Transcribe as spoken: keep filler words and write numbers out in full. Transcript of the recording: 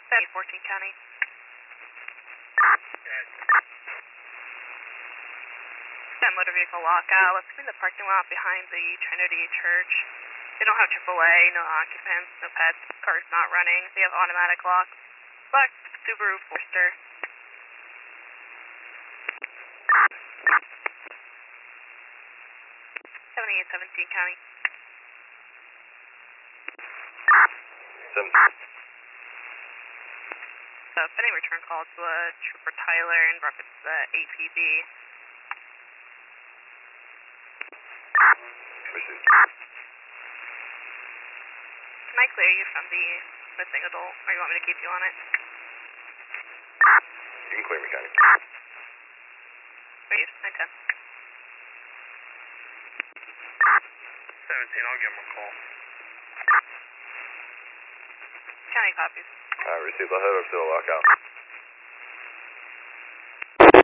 That's fourteen County. That motor vehicle lockout. Let's be in the parking lot behind the Trinity Church. They don't have triple A, no occupants, no pets, car's not running. They have automatic lock. Black Subaru Forester. seventy-eight seventeen County. Seven. So, pending return call to uh, Trooper Tyler in reference to the A P B. Received. Can I clear you from the missing adult, or you want me to keep you on it? You can clear me, County. Wait, nine ten. seventeen, I'll give him a call. County copies. Alright, received. I'll head up to the lockout.